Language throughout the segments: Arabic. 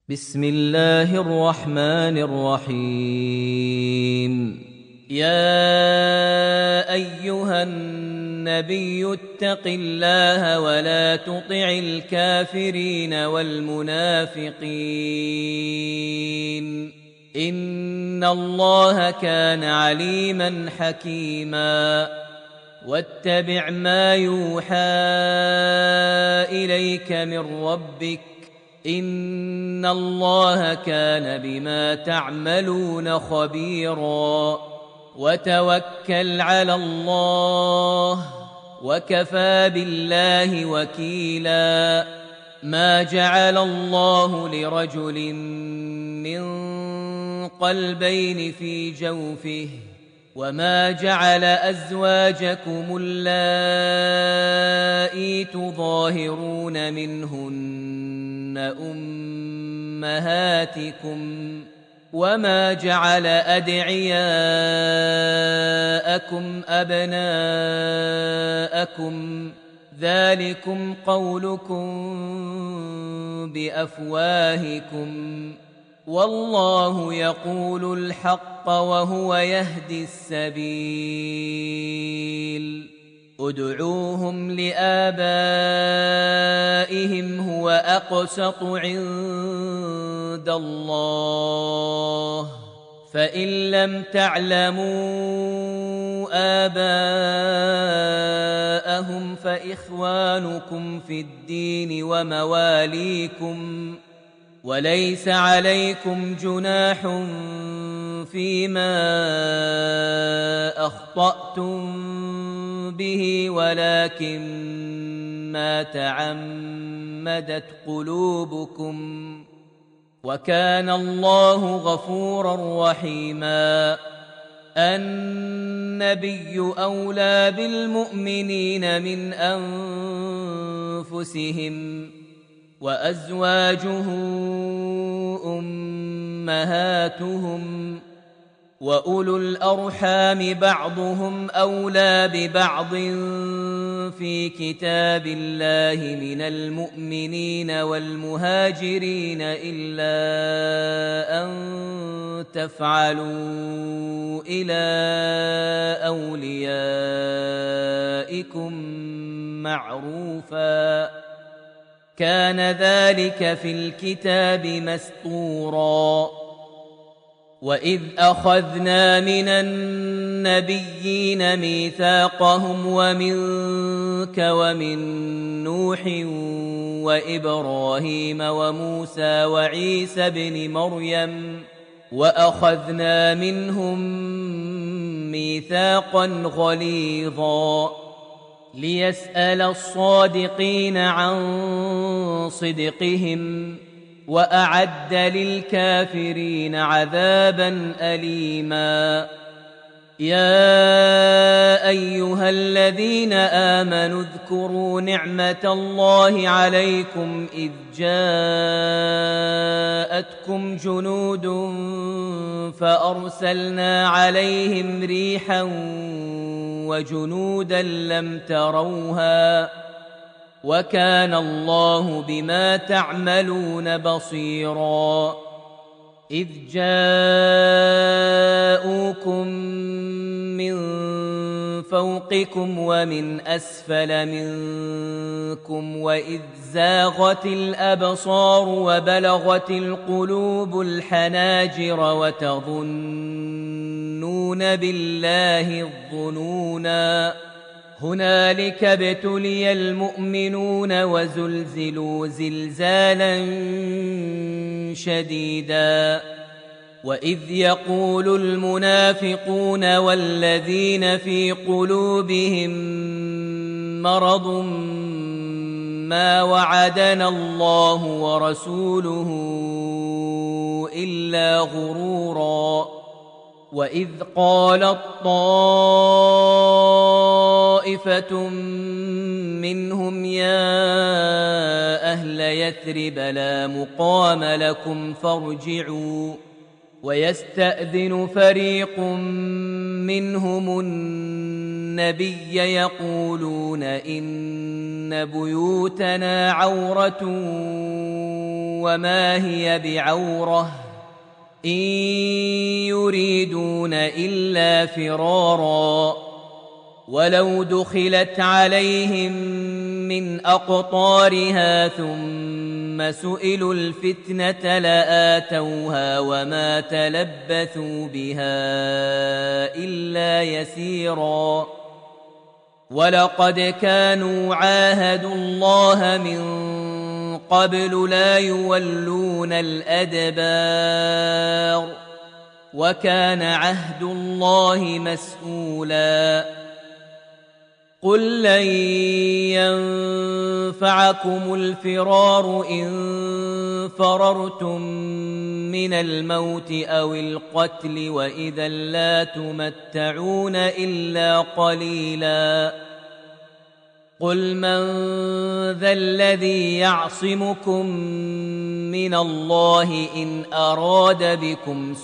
بسم الله الرحمن الرحيم. يا أيها النبي اتق الله ولا تطع الكافرين والمنافقين إن الله كان عليما حكيما. واتبع ما يوحى إليك من ربك إن الله كان بما تعملون خبيرا. وتوكل على الله وكفى بالله وكيلا. ما جعل الله لرجل من قلبين في جوفه وما جعل أزواجكم اللائي تظاهرون منهن أمهاتكم وما جعل أدعياءكم أبناءكم ذلكم قولكم بأفواهكم والله يقول الحق وهو يهدي السبيل. ادعوهم لآبائهم هو أقسط عند الله فإن لم تعلموا آباءهم فإخوانكم في الدين ومواليكم وليس عليكم جناح فيما أخطأتم به ولكن ما تعمدت قلوبكم وكان الله غفورا رحيما. النبي أولى بالمؤمنين من أنفسهم وأزواجه أمهاتهم وأولو الأرحام بعضهم أولى ببعض في كتاب الله من المؤمنين والمهاجرين إلا أن تفعلوا إلى أوليائكم معروفا كان ذلك في الكتاب مسطورا. وإذ أخذنا من النبيين ميثاقهم ومنك ومن نوح وإبراهيم وموسى وعيسى بن مريم وأخذنا منهم ميثاقا غليظا ليسأل الصادقين عن صدقهم وأعد للكافرين عذابا أليما. يا أيها الذين آمنوا اذكروا نعمة الله عليكم إذ جاءتكم جنود فأرسلنا عليهم ريحا وجنودا لم تروها وكان الله بما تعملون بصيرا. إذ جاءوكم من فوقكم ومن أسفل منكم وإذ زاغت الأبصار وبلغت القلوب الحناجر وتظنون بالله الظنونا هنالك ابتلي المؤمنون وزلزلوا زلزالا شديدا. وإذ يقول المنافقون والذين في قلوبهم مرض ما وعدنا الله ورسوله إلا غرورا. وإذ قالت طائفة منهم يا أهل يثرب لا مقام لكم فارجعوا ويستأذن فريق منهم النبي يقولون إن بيوتنا عورة وما هي بعورة إن يريدون إلا فرارا ولو دخلت عليهم من أقطارها ثم سئلوا الفتنة لآتوها وما تلبثوا بها إلا يسيرا ولقد كانوا عاهدوا الله من قبل لا يولون الأدبار وكان عهد الله مسؤولا قل لن ينفعكم الفرار إن فررتم من الموت أو القتل وإذا لا تمتعون إلا قليلا قل من ذا الذي يعصمكم من الله إن أراد بكم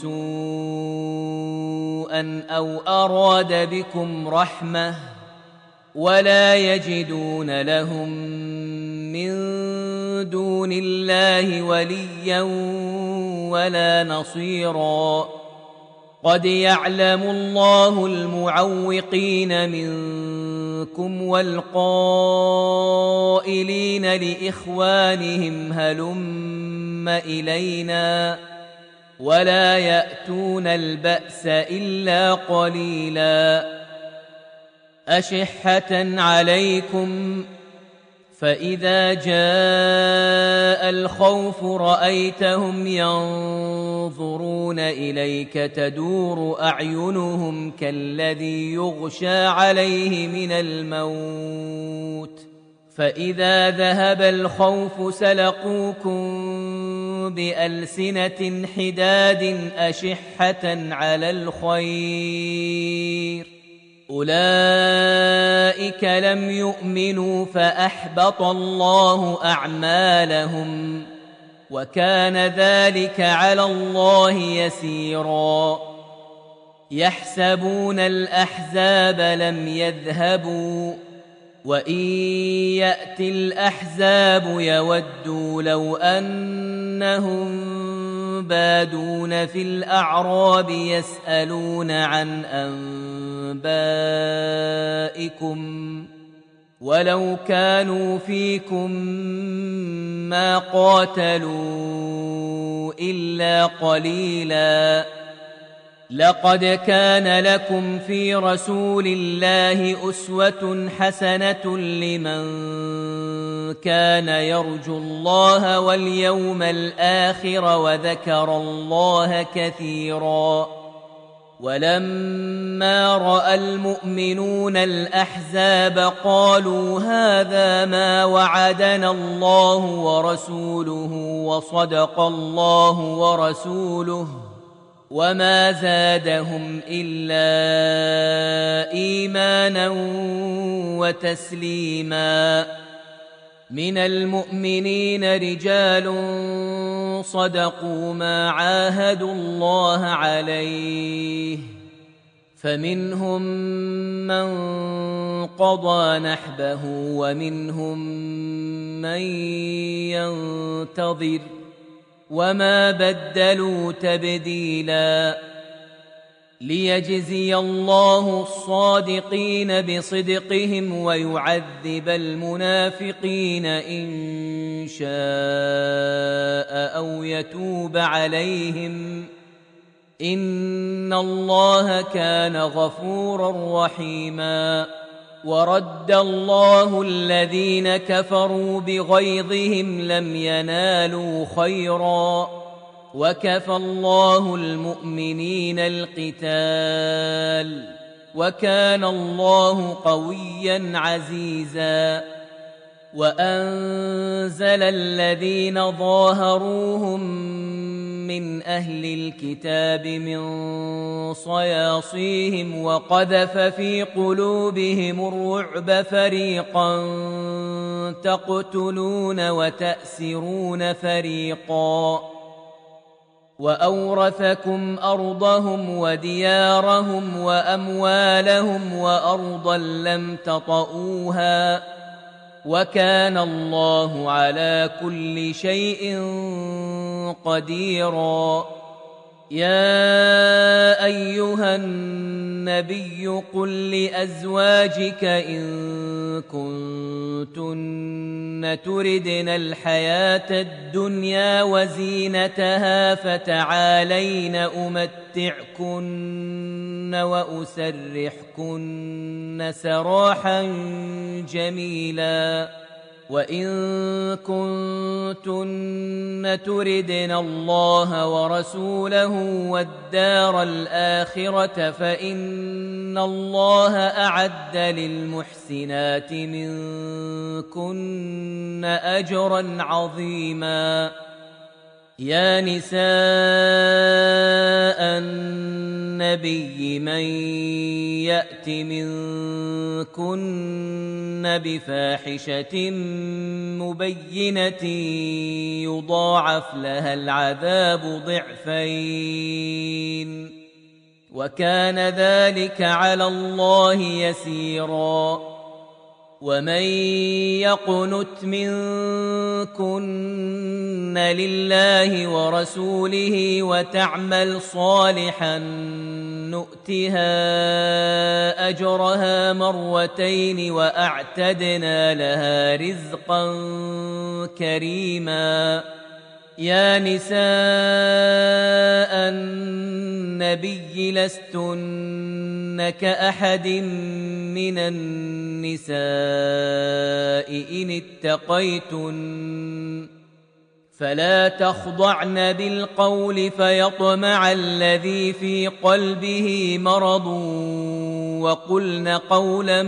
سوءا أو أراد بكم رحمة ولا يجدون لهم من دون الله وليا ولا نصيرا قد يعلم الله المعوقين منكم والقائلين لإخوانهم هلم إلينا ولا يأتون البأس إلا قليلا أشحة عليكم فإذا جاء الخوف رأيتهم ينظرون إليك تدور أعينهم كالذي يغشى عليه من الموت فإذا ذهب الخوف سلقوكم بألسنة حداد أشحة على الخير أولئك لم يؤمنوا فأحبط الله أعمالهم وكان ذلك على الله يسيرا يحسبون الأحزاب لم يذهبوا وإن يأتي الأحزاب يودوا لو أنهم بادون في الأعراب يسألون عن أنبائكم ولو كانوا فيكم ما قاتلوا إلا قليلا لقد كان لكم في رسول الله أسوة حسنة لمن كان يرجو الله واليوم الآخر وذكر الله كثيرا ولما رأى المؤمنون الأحزاب قالوا هذا ما وعدنا الله ورسوله وصدق الله ورسوله وما زادهم إلا إيمانا وتسليما من المؤمنين رجال صدقوا ما عاهدوا الله عليه فمنهم من قضى نحبه ومنهم من ينتظر وما بدلوا تبديلا ليجزي الله الصادقين بصدقهم ويعذب المنافقين إن شاء أو يتوب عليهم إن الله كان غفورا رحيما ورد الله الذين كفروا بغيظهم لم ينالوا خيرا وكفى الله المؤمنين القتال وكان الله قويا عزيزا وأنزل الذين ظاهروهم من أهل الكتاب من صياصيهم وقذف في قلوبهم الرعب فريقا تقتلون وتأسرون فريقا وأورثكم أرضهم وديارهم وأموالهم وأرضا لم تطئوها وكان الله على كل شيء قديرا. يا أيها النبي قل لأزواجك إن كنتن تردن الحياة الدنيا وزينتها فتعالين أمتعكن وأسرحكن سراحا جميلا. وإن كنتن تردن الله ورسوله والدار الآخرة فإن الله أعد للمحسنات منكن أجرا عظيما. يا نساء النبي من يأت منكن بفاحشة مبينة يضاعف لها العذاب ضعفين وكان ذلك على الله يسيرا. ومن يقنت منكن لله ورسوله وتعمل صالحا نؤتها أجرها مرتين وأعتدنا لها رزقا كريما. يا نساء النبي لستن كأحد من النساء إن اتقيتن فلا تخضعن بالقول فيطمع الذي في قلبه مرض وقلن قولا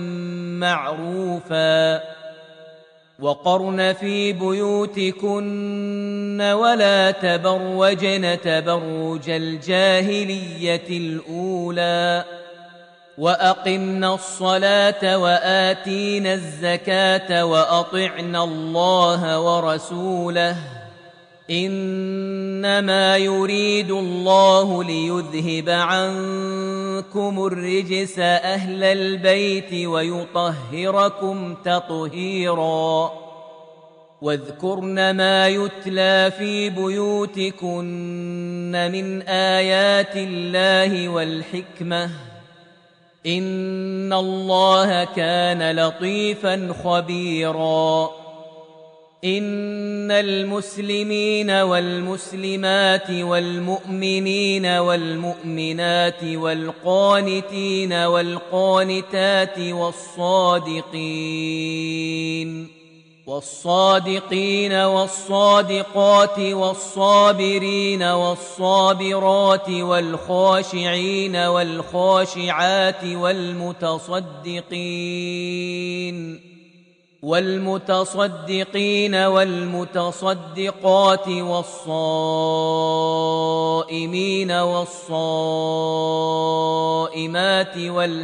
معروفا. وقرن في بيوتكن ولا تبرجن تبرج الجاهلية الأولى وأقمنا الصلاة وآتينا الزكاة وأطعنا الله ورسوله إنما يريد الله ليذهب عنكم الرجس أهل البيت ويطهركم تطهيرا. واذكرن ما يتلى في بيوتكن من آيات الله والحكمة إن الله كان لطيفا خبيرا. إن المسلمين والمسلمات والمؤمنين والمؤمنات والقانتين والقانتات والصادقين والصادقات والصابرين والصابرات والخاشعين والخاشعات والمتصدقين والمتصدقات والصائمين والصائمات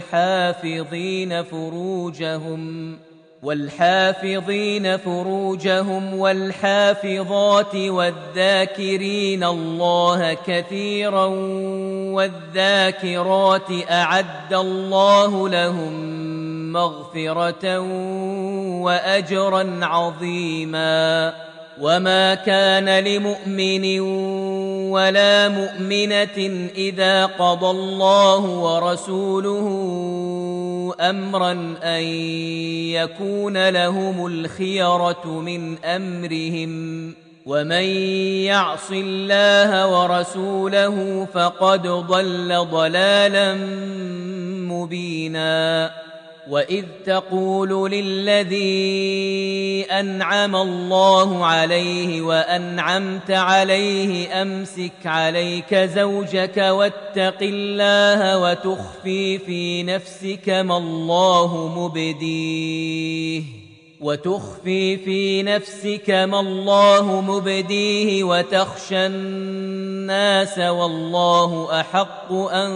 والحافظين فروجهم والحافظات والذاكرين الله كثيرا والذاكرات أعد الله لهم مغفرة وأجرا عظيما. وما كان لمؤمن ولا مؤمنة إذا قضى الله ورسوله أمرا أن يكون لهم الخيرة من أمرهم ومن يعص الله ورسوله فقد ضل ضلالا مبينا. وإذ تقول للذي أنعم الله عليه وأنعمت عليه أمسك عليك زوجك واتق الله وتخفي في نفسك ما الله مبديه وتخشى الناس والله أحق أن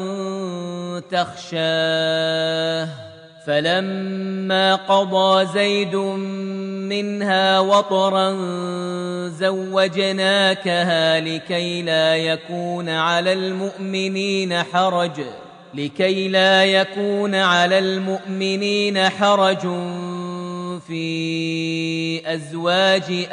تخشاه. فلما قضى زيد منها وطرا زوجناكها لكي لا يكون على المؤمنين حرج في أزواج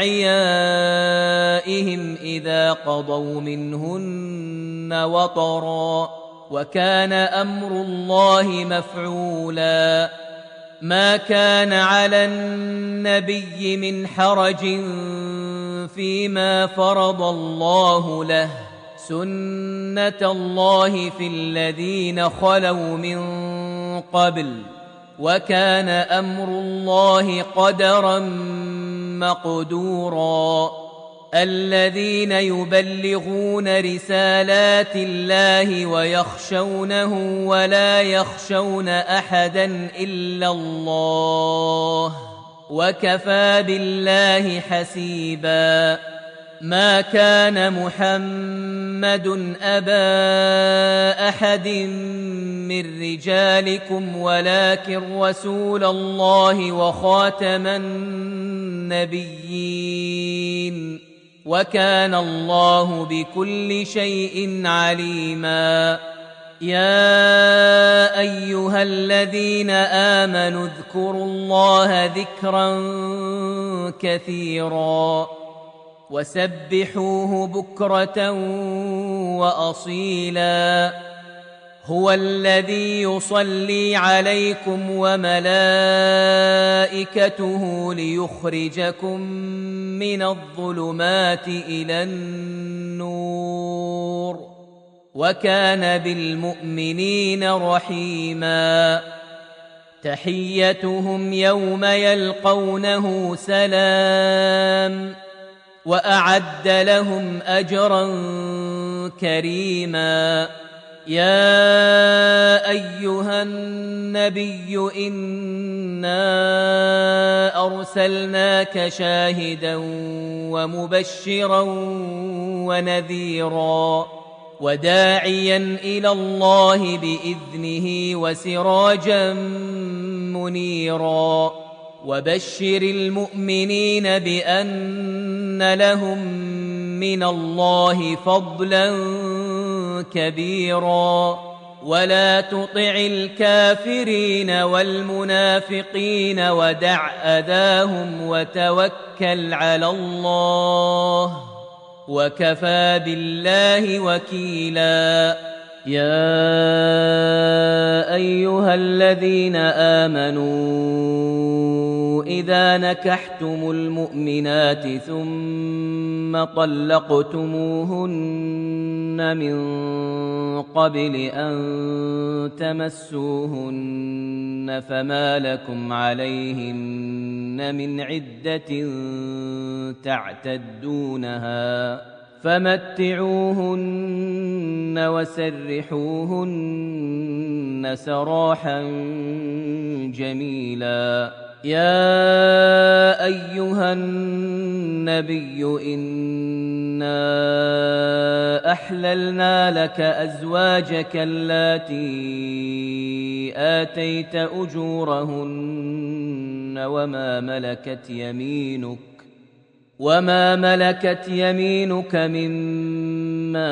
أدعيائهم إذا قضوا منهن وطرا وكان أمر الله مفعولا ما كان على النبي من حرج فيما فرض الله له سنة الله في الذين خلوا من قبل وكان أمر الله قدرا مقدورا الذين يبلغون رسالات الله ويخشونه ولا يخشون أحدا إلا الله وكفى بالله حسيبا ما كان محمد أبا أحد من رجالكم ولكن رسول الله وخاتم النبيين وكان الله بكل شيء عليما يا أيها الذين آمنوا اذكروا الله ذكرا كثيرا وسبحوه بكرة وأصيلا هو الذي يصلي عليكم وملائكته ليخرجكم من الظلمات إلى النور وكان بالمؤمنين رحيما تحيتهم يوم يلقونه سلام وأعد لهم أجرا كريما يا أيها النبي إنا أرسلناك شاهدا ومبشرا ونذيرا وداعيا إلى الله بإذنه وسراجا منيرا وبشر المؤمنين بأن لهم من الله فضلا كبيرا ولا تطع الكافرين والمنافقين ودع أذاهم وتوكل على الله وكفى بالله وكيلا يا أيها الذين آمنوا إذا نكحتم المؤمنات ثم طلقتموهن من قبل أن تمسوهن فما لكم عليهن من عدة تعتدونها فمتعوهن وسرحوهن سراحا جميلا يا أيها النبي إنا أحللنا لك أزواجك اللاتي آتيت أجورهن وما ملكت يمينك مما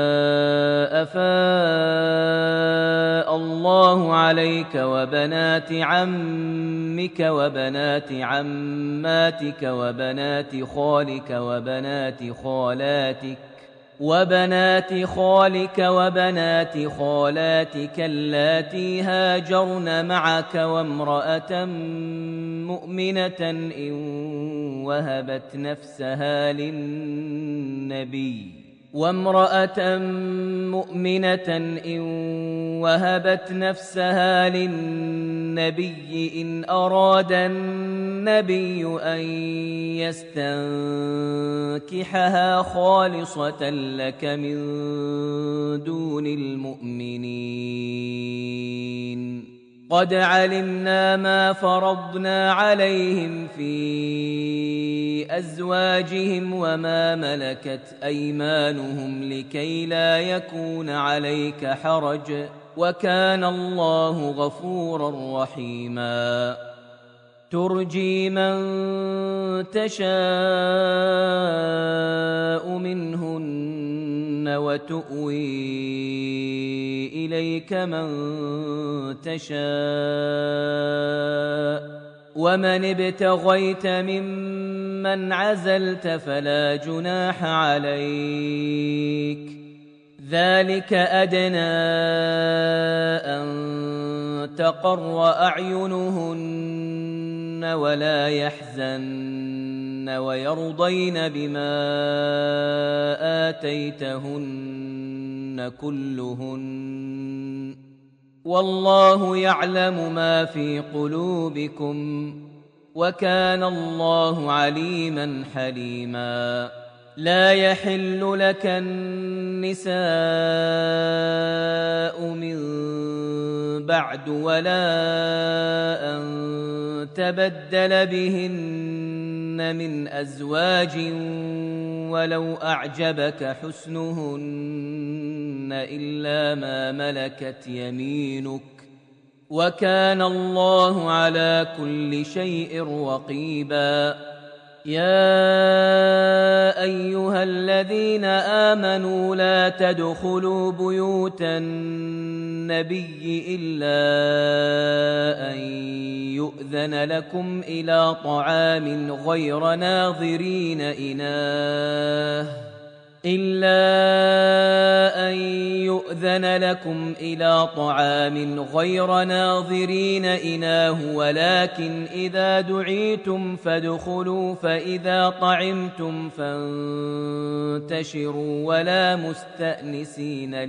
أفاء الله عليك وبنات عمك وبنات عماتك وبنات خالك وبنات خالاتك اللاتي هاجرن معك وامرأة مؤمنة إن وهبت نفسها للنبي إن أراد النبي أن يستنكحها خالصة لك من دون المؤمنين قد علمنا ما فرضنا عليهم في أزواجهم وما ملكت أيمانهم لكي لا يكون عليك حرج وكان الله غفورا رحيما ترجي من تشاء منهن وتؤوي إليك من تشاء ومن ابتغيت ممن عزلت فلا جناح عليك ذلك أدنى أن تقر أعينهن ولا يحزن ويرضين بما آتيتهن كلهن والله يعلم ما في قلوبكم وكان الله عليما حليما لا يحل لك النساء من بعد ولا أن تبدل بهن من أزواج ولو أعجبك حسنهن إلا ما ملكت يمينك وكان الله على كل شيء رقيبا يا أيها الذين آمنوا لا تدخلوا بيوت النبي إلا أن يؤذن لكم إلى طعام غير ناظرين إناه ولكن إذا دعيتم فادخلوا فإذا طعمتم فانتشروا ولا مستأنسين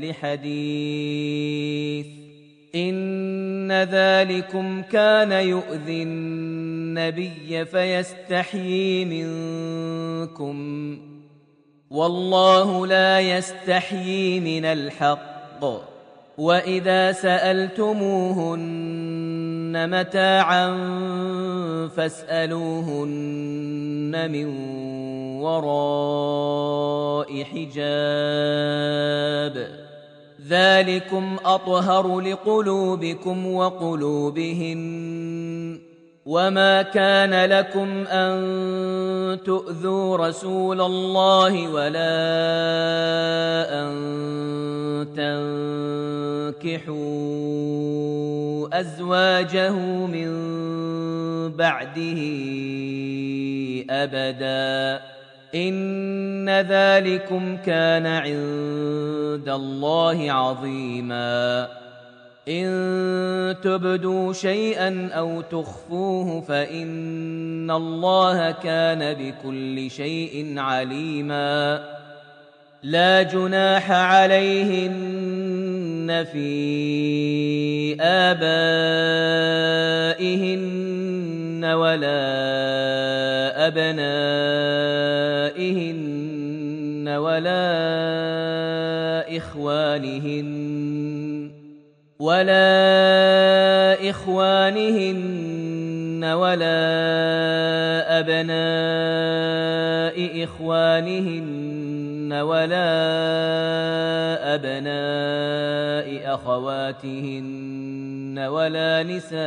لحديث إن ذلكم كان يؤذي النبي فيستحيي منكم والله لا يستحيي من الحق وإذا سألتموهن متاعا فاسألوهن من وراء حجاب ذلكم أطهر لقلوبكم وقلوبهن وما كان لكم أن تؤذوا رسول الله ولا أن تنكحوا أزواجه من بعده أبدا إن ذلكم كان عند الله عظيما إن تبدوا شيئا أو تخفوه فإن الله كان بكل شيء عليما لا جناح عليهن في آبائهن ولا أبنائهن ولا إخوانهن ولا أبناء إخوانهن ولا أبناء أخواتهن ولا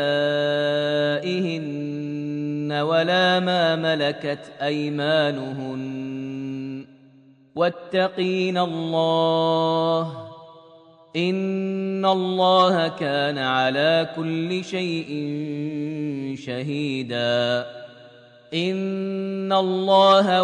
نسائهن ولا ما ملكت أيمانهن واتقين الله إن الله كان على كل شيء شهيدا إن الله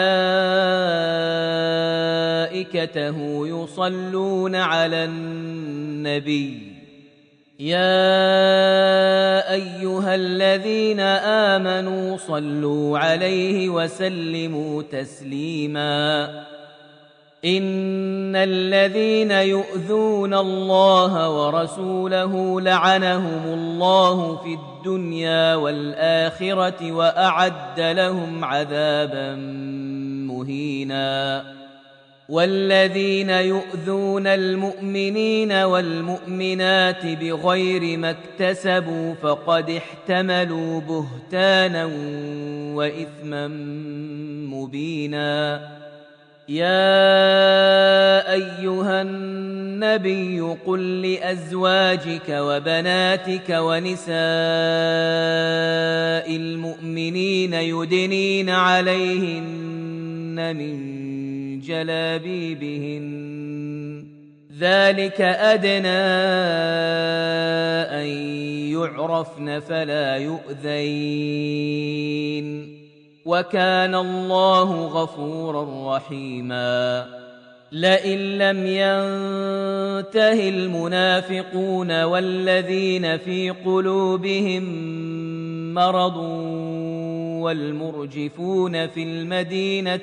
وملائكته يصلون على النبي يا أيها الذين آمنوا صلوا عليه وسلموا تسليما إن الذين يؤذون الله ورسوله لعنهم الله في الدنيا والآخرة وأعد لهم عذابا مهينا والذين يؤذون المؤمنين والمؤمنات بغير ما اكتسبوا فقد احتملوا بهتانا وإثما مبينا يا أيها النبي قل لأزواجك وبناتك ونساء المؤمنين يدنين عليهن من جلابيبهن ذلك أدنى أن يعرفن فلا يؤذين وكان الله غفورا رحيما لئن لم ينته المنافقون والذين في قلوبهم مرض والمرجفون في المدينة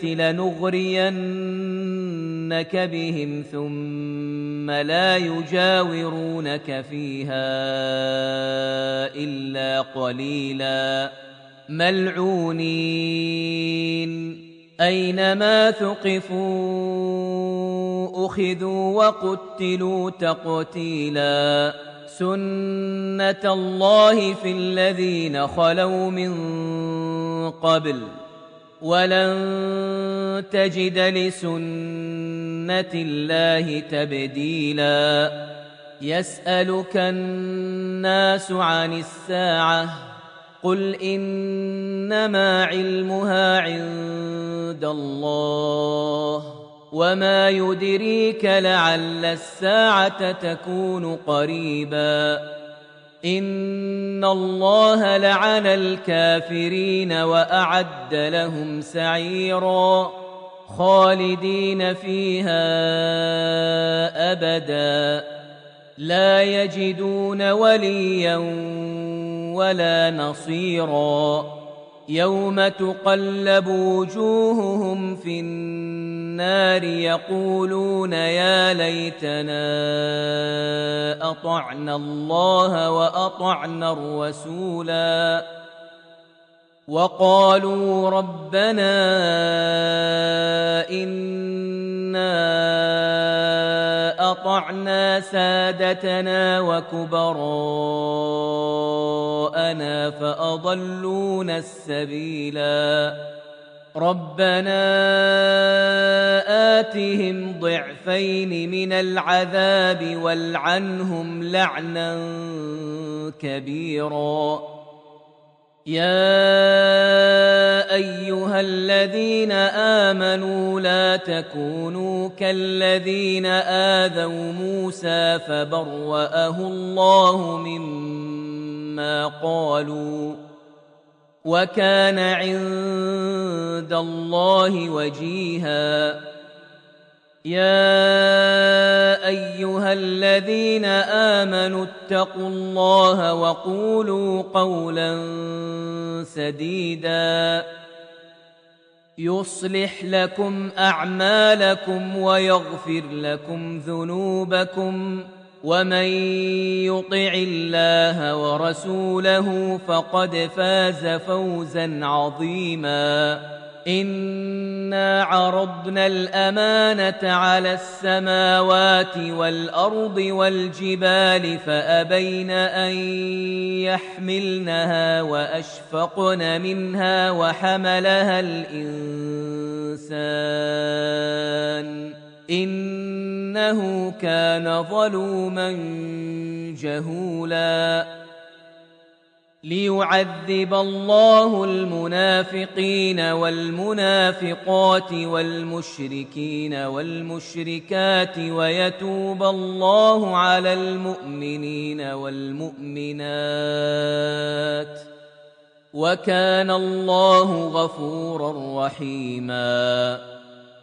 لنغرينك بهم ثم لا يجاورونك فيها إلا قليلا ملعونين أينما ثقفوا أخذوا وقتلوا تقتيلا سنة الله في الذين خلوا من قبل ولن تجد لسنة الله تبديلا يسألك الناس عن الساعة قل إنما علمها عند الله وما يدريك لعل الساعة تكون قريبا إن الله لعن الكافرين وأعد لهم سعيرا خالدين فيها أبدا لا يجدون وليا ولا نصيرا يوم تقلب وجوههم في النار يقولون يا ليتنا أطعنا الله وأطعنا الرسولا وقالوا ربنا إنا أطعنا سادتنا وكبراءنا فأضلونا السبيلا ربنا آتهم ضعفين من العذاب والعنهم لعنا كبيرا يا أيها الذين آمنوا لا تكونوا كالذين آذوا موسى فبرأه الله مما قالوا وكان عند الله وجيها يا أيها الذين آمنوا اتقوا الله وقولوا قولا سديدا يصلح لكم أعمالكم ويغفر لكم ذنوبكم ومن يطع الله ورسوله فقد فاز فوزا عظيما إنا عرضنا الأمانة على السماوات والأرض والجبال فأبين أن يحملنها وأشفقن منها وحملها الإنسان إنه كان ظلوما جهولا ليعذب الله المنافقين والمنافقات والمشركين والمشركات ويتوب الله على المؤمنين والمؤمنات وكان الله غفورا رحيما